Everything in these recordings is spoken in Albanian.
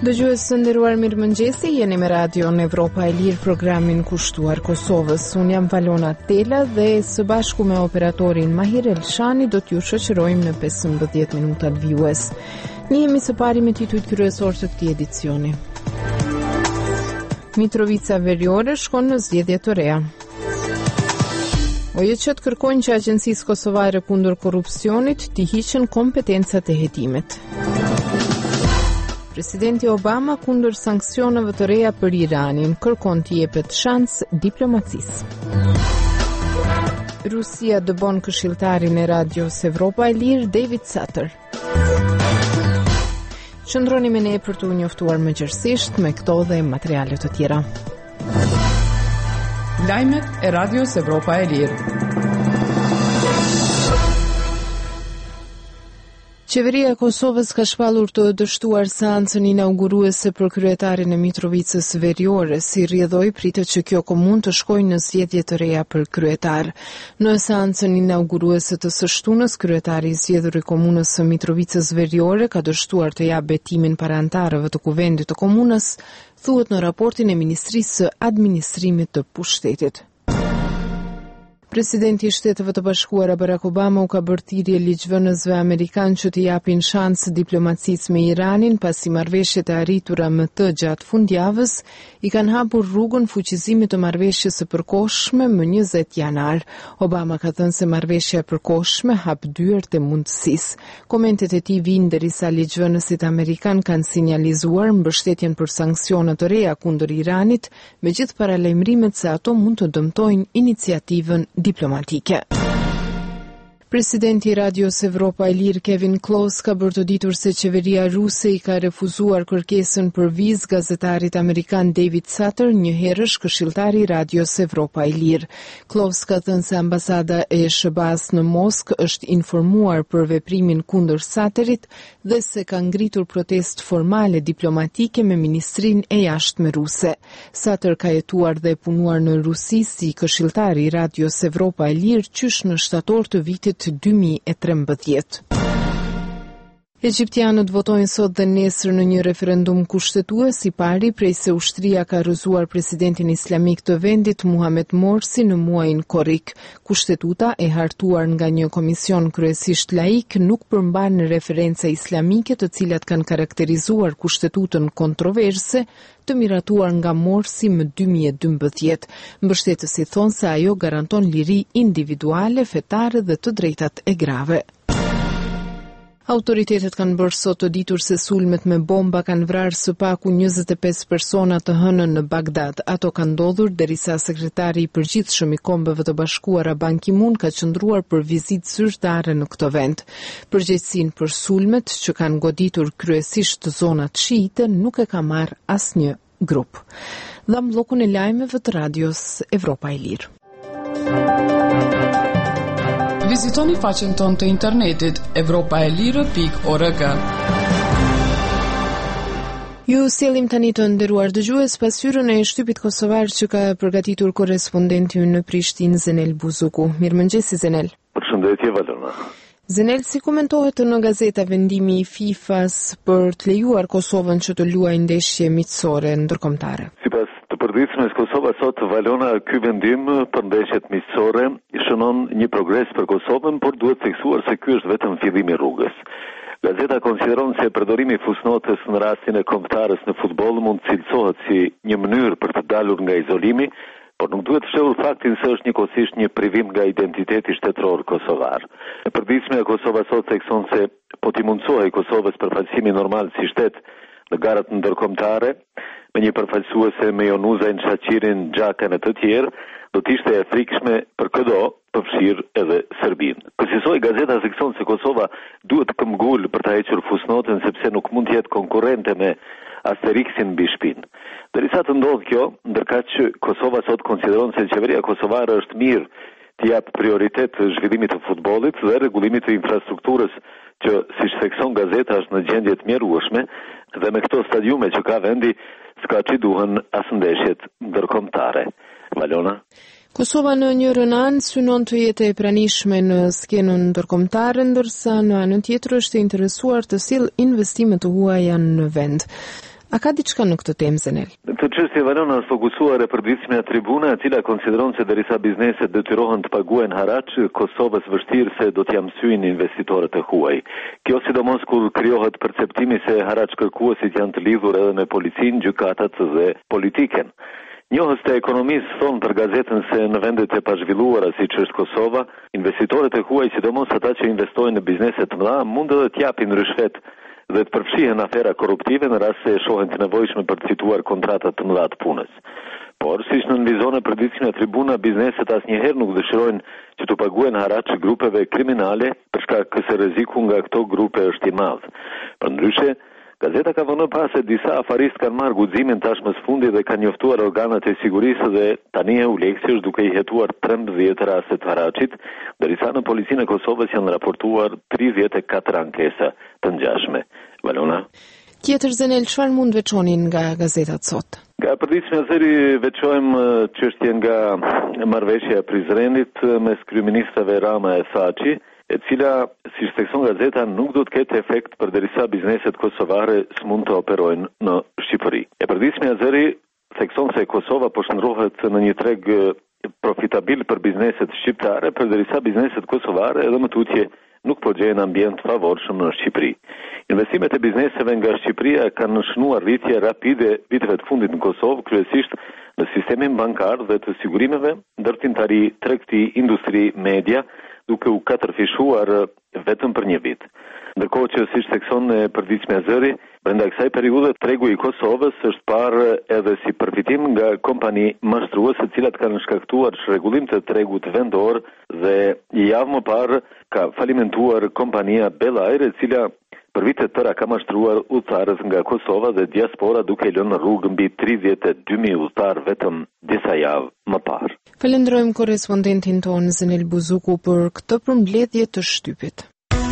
Dëgjues së nderuar, mirëmëngjesi, jeni me radion Evropa e Lirë, programin kushtuar Kosovës. Unë jam Valona Tela dhe së bashku me operatorin Mahir Elshani do t'ju shoqërojmë në 15 minutat vijues. Njihemi së pari me titujt kryesor të këtij edicioni. Mitrovica Veriore shkon në zgjedhje të reja. OJC kërkojnë që Agjencisë Kosovare kundër korrupsionit t'i hiqen kompetencat e hetimit. Presidenti Obama kundër sanksioneve të reja për Iranin, kërkon t'i jepet shans diplomacisë. Rusia dëbon këshilltarin e Radios Evropa e Lirë, David Sutter. Qëndroni me ne për t'u njoftuar më gjërësisht me këto dhe materiale të tjera. Lajmet e Radios Evropa e Lirë. Qeveria e Kosovës ka shpallur të dështuar seancën inauguruese për kryetarin e Mitrovicës Veriore, si rrjedhoi pritet që kjo komunë të shkojë në zgjedhje të reja për kryetar. Në seancën inauguruese të së shtunës, kryetari i zgjedhur i komunës së Mitrovicës Veriore ka dështuar të japë betimin para anëtarëve të kuvendit të komunës, thuhet në raportin e Ministrisë së Administrimit të Pushtetit. Presidenti i Shteteve të Bashkuara Barack Obama u ka bërë thirrje ligjvënësve amerikan që t'i japin shans diplomacisë me Iranin pasi marrëveshjet e arritura më të gjatë fundjavës i kanë hapur rrugën fuqizimit të marrëveshjes së përkohshme më 20 janar. Obama ka thënë se marrëveshja e përkohshme hap dyert e mundësisë. Komentet e tij vijnë derisa ligjvënësit amerikan kanë sinjalizuar mbështetjen për sanksione të reja kundër Iranit, megjithë paralajmërimet se ato mund të dëmtojnë iniciativën diplomatike. Presidenti i Radios Evropa e Lirë, Kevin Close, ka bërë të ditur se qeveria ruse i ka refuzuar kërkesën për vizë gazetarit amerikan David Sutter, një herësh këshilltari i Radios Evropa e Lirë. Close ka thënë se ambasada e SBA-s në Moskë është informuar për veprimin kundër Sutterit dhe se ka ngritur protestë formale diplomatike me ministrinë e jashtme ruse. Sutter ka jetuar dhe punuar në Rusi si këshilltari i Radios Evropa e Lirë qysh në shtator të vitit 2013. Egjiptianët votojnë sot dhe nesër në një referendum kushtetues i pari prej se ushtria ka rrëzuar presidentin islamik të vendit Muhamet Morsi në muajin korrik. Kushtetuta e hartuar nga një komision kryesisht laik nuk përmban referenca islamike të cilat kanë karakterizuar kushtetutën kontroverse të miratuar nga Morsi më 2012. Mbështetësit thonë se ajo garanton liri individuale, fetare dhe të drejtat e grave. Autoritetet kanë bërë sot të ditur se sulmet me bomba kanë vrarë së paku 25 persona të hënën në Bagdad. Ato kanë ndodhur derisa sekretari i përgjithshëm i Kombeve të Bashkuara Ban Ki-moon ka qëndruar për vizitë zyrtare në këtë vend. Përgjegjësinë për sulmet që kanë goditur kryesisht zonat shiite nuk e ka marrë asnjë grup. Dham bllokun e lajmeve të Radios Evropa e Lirë. Vizitoni faqen tonë të internetit evropaelire.org. Ju sjellim tani të nderuar dëgjues pasyrën e shtypit kosovar që ka përgatitur korrespondenti ynë në Prishtinë, Zenel Buzuku. Mirëmëngjesi Zenel. Përshëndetje Valona. Zenel, si komentohet në gazeta vendimi i FIFA-s për të lejuar Kosovën që të luajë ndeshje miqësore ndërkombëtare? Sipas të përditshmës Kosova sot, Valona, ky vendim për ndeshjet miqësore shënon një progres për Kosovën, por duhet theksuar se ky është vetëm fillimi i rrugës. Gazeta konsideron se përdorimi i fusnotës në rastin e kombëtarës në futboll mund të cilësohet si një mënyrë për të dalur nga izolimi, por nuk duhet fshehur faktin se është njëkohësisht një privim nga identiteti shtetëror kosovar. E përditshme e Kosova sot thekson se po t'i mundsohej Kosovës përfaqësimi normal si shtet në garat ndërkombëtare, me një përfaqësuese me Jonuzajn, Shaqirin, Xhakan e të tjerë, do të ishte e frikshme për këdo të fshirë edhe Serbinë. Kësaj gazeta thekson se Kosova duhet të këmbgul për ta hequr fusnotën sepse nuk mund të jetë konkurrente me Asterixin mbi shtëpinë. Derisa të ndodh kjo, ndërkaq që Kosova sot konsideron se qeveria kosovare është mirë të jap prioritet zhvillimit të futbollit dhe rregullimit të infrastrukturës që, siç thekson gazeta, është në gjendje të mjerueshme dhe me këto stadiume që ka vendi s'ka që duhen as ndeshjet ndërkombëtare. Valona? Kosova në një rënan synon të jetë e pranishme në skenën ndërkombëtare, ndërsa në anën tjetër është e interesuar të sjellë investime të huaja në vend. A ka diçka në këtë temë, Zenel? Këtë çështje Valona është fokusuar e përditshmja tribuna, e cila konsideron se derisa bizneset detyrohen të paguajnë haraç, Kosovës vështirë se do t'ia mësyejnë investitorët e huaj. Kjo sidomos kur krijohet perceptimi se haraç kërkuesit janë të lidhur edhe me policinë, gjykatat dhe politikën. Njohës të ekonomisë thonë për gazetën se në vendet e pazhvilluara siç është Kosova, investitorët e huaj, sidomos ata që investojnë në biznese të mëdha, mund edhe të japin rishfet dhe të përfshihen afera korruptive në rast se shohen të nevojshme për të fituar kontrata të mëdha të punës. Por, siç nënvizon e përditshmja tribuna, bizneset asnjëherë nuk dëshirojnë që të paguajnë haraç grupeve kriminale për shkak se rreziku nga këto grupe është i madh. Përndryshe, gazeta ka vënë pas se disa afaristë kanë marrë guximin tashmë së fundit dhe kanë njoftuar organet e sigurisë dhe tani Euleksi është duke i hetuar 13 raste të haraçit, ndërsa në policinë e Kosovës janë raportuar 34 ankesa të ngjashme. Valona. Tjetër, Zenel, çfarë mund veçonin nga gazetat sot? Nga përditshmja zëri veçojmë çështjen nga marrëveshja e Prizrenit mes kryeministrave Rama e Thaçi, e cila, si thekson gazeta, nuk do të ketë efekt përderisa bizneset kosovare s'mund të operojnë në Shqipëri. E përditshmja zëri thekson se Kosova po shndrohet në një treg profitabil për bizneset shqiptare, përderisa bizneset kosovare edhe më tutje nuk po gjejnë ambient favorshëm në Shqipëri. Investimet e bizneseve nga Shqipëria kanë shënuar rritje rapide viteve të fundit në Kosovë, kryesisht në sistemin bankar dhe të sigurimeve, ndërtimtari, tregti, industri, media, duke u katërfishuar vetëm për një vit. Ndërkohë që siç thekson e përditshmja zëri, brenda kësaj periudhe tregu i Kosovës është parë edhe si përfitim nga kompani mashtruese, të cilat kanë shkaktuar çrregullim të tregut vendor dhe javë më parë ka falimentuar kompania Belair, e cila për vite tëra ka mashtruar udhëtarët nga Kosova dhe diaspora, duke lënë në rrugë mbi 32.000 udhëtar vetëm disa javë më parë. Falenderojmë korrespondentin tonë Zenel Buzuku për këtë përmbledhje të shtypit.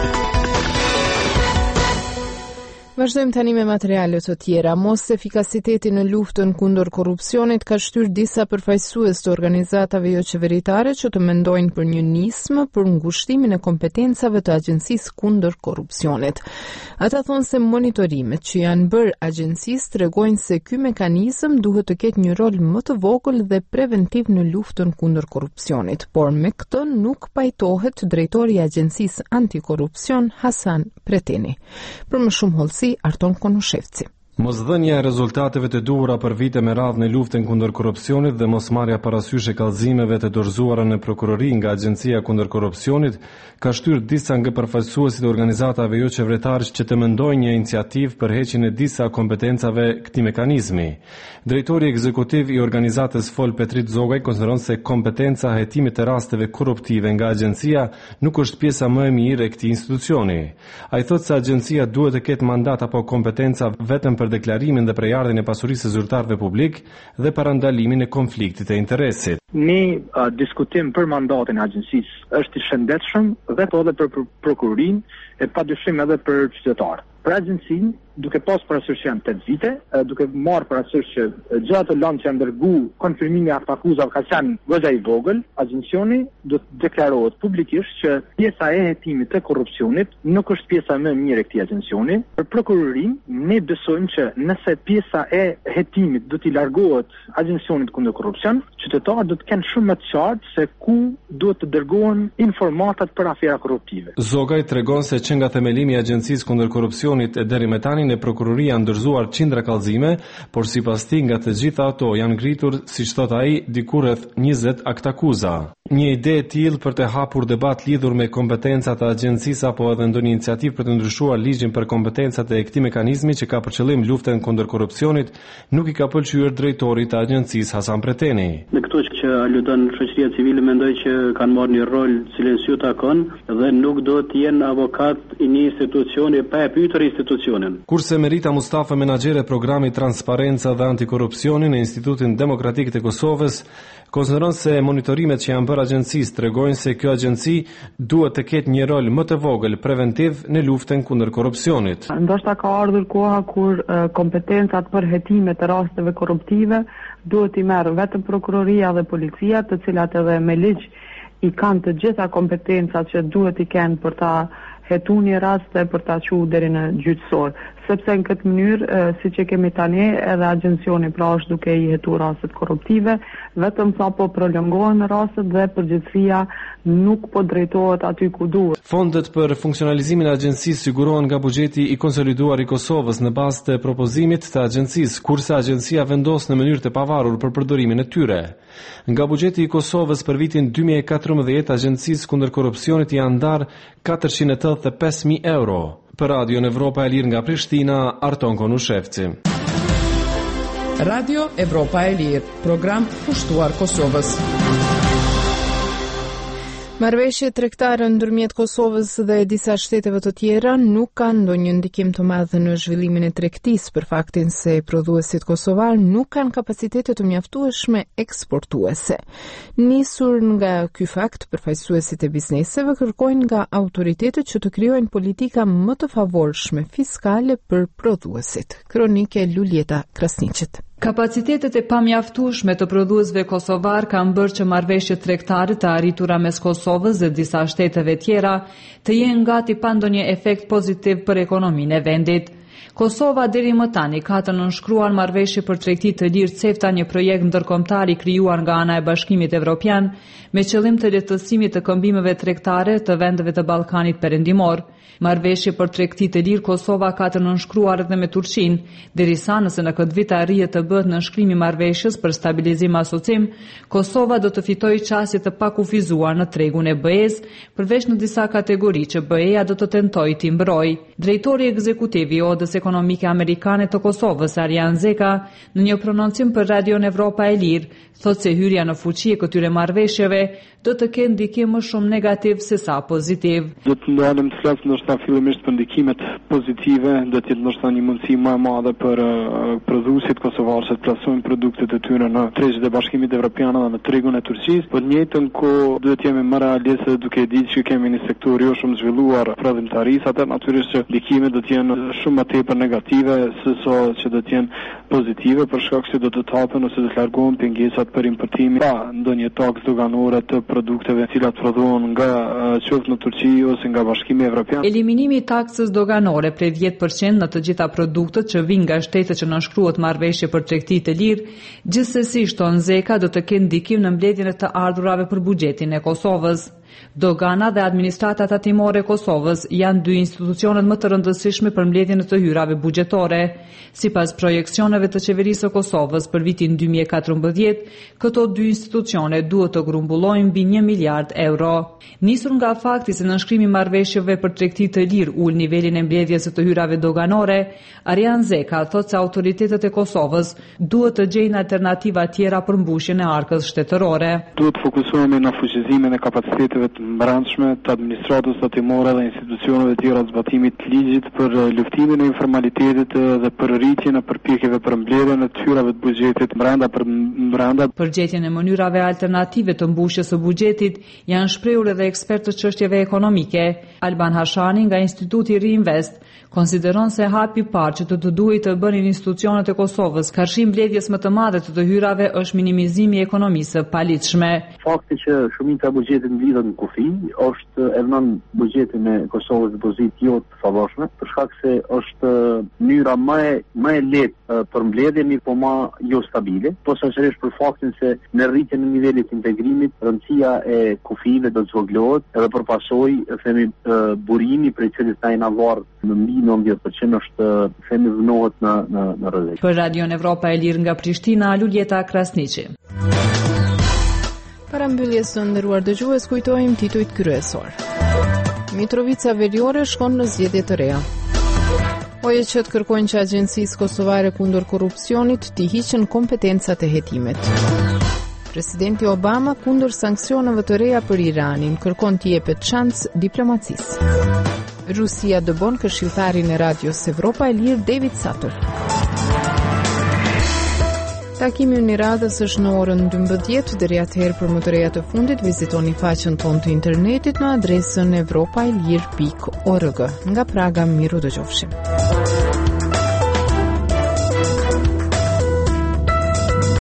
Vazhdojmë tani me materiale të tjera. Mos efikasiteti në luftën kundër korrupsionit ka shtyrë disa përfaqësues të organizatave jo qeveritare që të mendojnë për një nismë për ngushtimin e kompetencave të agjencisë kundër korrupsionit. Ata thonë se monitorimet që janë bërë agjencisë tregojnë se ky mekanizëm duhet të ketë një rol më të vogël dhe preventiv në luftën kundër korrupsionit, por me këtë nuk pajtohet drejtori i agjencisë antikorrupsion Hasan Preteni. Për më shumë hollësi, Arton Konushevci. Mosdhënia e rezultateve të duhura për vite me radhë në luftën kundër korrupsionit dhe mosmarrja parasysh e kallëzimeve të dorëzuara në prokurori nga Agjencia kundër korrupsionit ka shtyrë disa nga përfaqësuesit e organizatave jo qeveritare që të mendojnë një iniciativë për heqjen e disa kompetencave këtij mekanizmi. Drejtori ekzekutiv i organizatës Fol Petrit Zogaj konsideron se kompetenca e hetimit të rasteve korruptive nga agjencia nuk është pjesa më e mirë e këtij institucioni. Ai thotë se agjencia duhet të ketë mandat apo kompetenca vetëm për deklarimin dhe prejardhjen e pasurisë së zyrtarëve publik dhe parandalimin e konfliktit e interesit. Ne diskutim për mandatin e agjencisë është i shëndetshëm vetë edhe për prokurorinë e padyshim edhe për qytetarët. Për agjencinë, duke pas parasysh që janë 8 vite, duke marrë parasysh që gjatë të lanë që janë dërgu konfirmimi e akuzave ka qenë goxha i vogël, agjencioni do të deklarohet publikisht që pjesa e hetimit të korrupsionit nuk është pjesa më e mirë e këtij agjencioni. Për prokurorinë, ne besojmë që nëse pjesa e hetimit do t'i largohet agjencionit kundër korrupsion, qytetarët do të kenë shumë më të qartë se ku duhet të dërgohen informatat për afera korruptive. Zogaj tregon se që nga themelimi i agjencisë kundër korrupsionit e deri më tani në prokuroria janë ndërzuar qindra kallëzime, por sipas tij nga të gjitha ato janë ngritur, siç thot ai, diku rreth 20 aktakuza. Një ide e tillë për të hapur debat lidhur me kompetencat e agjencisë apo edhe ndonjë iniciativë për të ndryshuar ligjin për kompetencat e këtij mekanizmi që ka për qëllim luftën kundër korrupsionit nuk i ka pëlqyer drejtorit të agjencisë Hasan Preteni. Në këto që aludon shoqëria civile mendoj që kanë marrë një rol cilën s'ju takon dhe nuk do të jenë avokat i një institucioni pa e pyetur institucionin. Kurse Merita Mustafa, menaxhere e programit Transparenca dhe Antikorrupsioni në Institutin Demokratik të Kosovës, konsideron se monitorimet që janë bërë agjencisë tregojnë se kjo agjenci duhet të ketë një rol më të vogël preventiv në luftën kundër korrupsionit. Ndoshta ka ardhur koha kur kompetencat për hetimet e rasteve korruptive duhet i merr vetëm prokuroria dhe policia, të cilat edhe me ligj i kanë të gjitha kompetencat që duhet i kenë për ta hetuar një rast dhe për ta çuar deri në gjyqësor. sepse në këtë mënyrë, si që kemi tani, edhe agjencioni pra është duke i hetu rastet korruptive, vetëm sa po prolongohen rastet dhe përgjithësia nuk po drejtohet aty ku duhet. Fondet për funksionalizimin e agjencisë sigurohen nga buxheti i konsoliduar i Kosovës në bazë të propozimit të agjencisë, kurse agjencia vendos në mënyrë të pavarur për përdorimin e tyre. Nga buxheti i Kosovës për vitin 2014, agjencisë kundër korrupsionit janë ndarë 485.000 euro. Për Radio Evropa e Lirë nga Prishtina, Arton Konushevci. Radio Evropa e Lirë, program pushtuar Kosovës. Marrëveshjet tregtare ndërmjet Kosovës dhe disa shteteve të tjera nuk kanë ndonjë ndikim të madh në zhvillimin e tregtisë për faktin se prodhuesit kosovar nuk kanë kapacitete të mjaftueshme eksportuese. Nisur nga ky fakt, përfaqësuesit e bizneseve kërkojnë nga autoritetet që të krijojnë politika më të favorshme fiskale për prodhuesit. Kronike Luljeta Krasniqit. Kapacitetet e pamjaftueshme të prodhuesve kosovar kanë bërë që marrëveshjet tregtare të arritura mes Kosovës dhe disa shteteve tjera të jenë gati pa ndonjë efekt pozitiv për ekonominë e vendit. Kosova deri më tani ka të nënshkruar marrëveshje për tregti të lirë CEFTA, një projekt ndërkombëtar i krijuar nga ana e Bashkimit Evropian me qëllim të lehtësimit të këmbimeve tregtare të vendeve të Ballkanit Perëndimor. Marrëveshje për tregti të lirë Kosova ka të nënshkruar edhe me Turqinë, derisa nëse në këtë vit arrihet të bëhet nënshkrimi i marrëveshjes për stabilizim asocim, Kosova do të fitojë çështje të pakufizuar në tregun e BE-s, përveç në disa kategori që BE-ja do të tentojë të mbrojë. Drejtori ekzekutiv i Odës Ekonomike Amerikane të Kosovës, Arjan Zeka, në një prononcim për Radio Evropa e Lirë, thotë se hyrja në fuqi e këtyre marrëveshjeve do të kenë ndikim më shumë negativ se sa pozitiv. Do të ndalem të flas ndoshta fillimisht për ndikimet pozitive, do të jetë ndoshta një mundësi më e madhe për prodhuesit kosovarë të plasojnë produktet e tyre në tregjet e Bashkimit Evropian dhe në tregun e Turqisë, por në njëjtën kohë duhet jemi më realistë duke ditë që kemi një sektor jo shumë zhvilluar prodhimtarisë, atë natyrisht që ndikimet do të jenë shumë më tepër negative se sa që do të jenë pozitive, për shkak se do të hapen ose do të largohen pengesat për importimin pa ndonjë taks doganore të produkteve të cilat prodhohen nga qoftë në Turqi ose nga Bashkimi Evropian. Eliminimi i taksës doganore prej 10% në të gjitha produktet që vijnë nga shtetet që nënshkruhet marrëveshje për tregti të lirë, gjithsesi shton Zeka do të kenë ndikim në mbledhjen e të ardhurave për buxhetin e Kosovës. Dogana dhe administrata tatimore e Kosovës janë dy institucionet më të rëndësishme për mbledhjen e të hyrave buxhetore. Sipas projeksioneve të qeverisë së Kosovës për vitin 2014, këto dy institucione duhet të grumbullojnë mbi 1 miliard euro. Nisur nga fakti se nënshkrimi i marrëveshjeve për tregti të lirë ul nivelin e mbledhjes së të hyrave doganore, Arjan Zeka thotë se autoritetet e Kosovës duhet të gjejnë alternativa tjera për mbushjen e arkës shtetërore. Duhet të fokusohemi në fuqizimin e kapaciteteve të brendshme të administratës tatimore dhe institucioneve tjera të zbatimit të ligjit për luftimin e informalitetit dhe për rritjen e përpjekjeve për mbledhjen e të hyrave të buxhetit brenda. Përgjetjen e mënyrave alternative të mbushjes së buxhetit janë shprehur edhe ekspertë të çështjeve ekonomike. Alban Hashani nga Instituti Reinvest konsideron se hapi i parë që të duhet të bënin institucionet e Kosovës karshi mbledhjes më të madhe të hyrave është minimizimi i ekonomisë së paligjshme. Fakti që shumica e buxhetit mblidhet në kufi është e vënë buxhetin e Kosovës në pozitë jo të favorshme, për shkak se është mënyra më e lehtë për mbledhjen, por më jo stabile, posaçërisht për faktin se në rritjen e nivelit të integrimit, rëndësia e kufive do të zvogëlohet, edhe për pasojë themi burimi për i cilit na jena varr në mbi 90% është themi vënohet në rrezik. Për Radio Evropa e Lirë nga Prishtina, Luljeta Krasniqi. Para mbylljes së nderuar dëgjues, kujtojmë titujt kryesor. Mitrovica Veriore shkon në zgjedhje të reja. OJQ kërkojnë që Agjencisë Kosovare kundër korrupsionit t'i hiqen kompetencat e hetimit. Presidenti Obama kundër sanksioneve të reja për Iranin kërkon t'i jepet shans diplomacisë. Rusia dëbon këshilltarin e Radios Evropa e Lirë David Sutter. Takimi në radhës është në orën 12, deri atëherë për më të reja të fundit vizitoni faqen tonë të internetit në adresën evropaelir.org. Nga Praga, miru dëgjofshim.